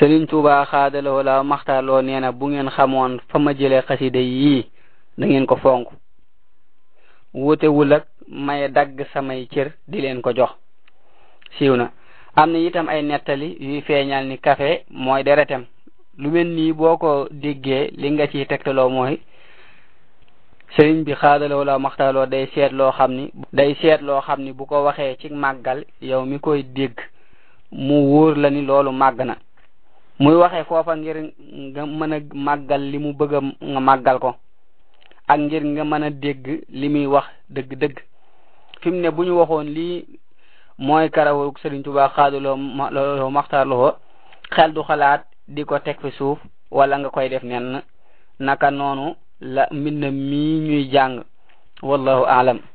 Serigne Touba xaadaloo la maxtaarloo nee na bu ngeen xamoon fa ma jëlee xasida yii da ngeen ko fonk wutewul ak may dagg samay cër di leen ko jox siiw na. am na itam ay nettali yuy feeñal ni café mooy deretem lu mel nii boo ko déggee li nga ciy tegtaloo mooy sëriñ bi xaadaloo la maxtaarloo day seet loo xam ni bu ko waxee ci màggal yow mi koy dégg mu wóor la ni loolu màgg na muy waxee foofa ngir nga mën a màggal li mu bëgg nga màggal ko ak ngir nga mën a dégg li muy wax dëgg-dëgg fi mu ne bu ñu waxoon lii mooy karawu Sëriñ Tuubaa xaadaloo maxtaarloo xel du xalaat di ko teg fi suuf wala nga koy def nenn naka noonu la mbind mi ñuy jàng wallahu aalam.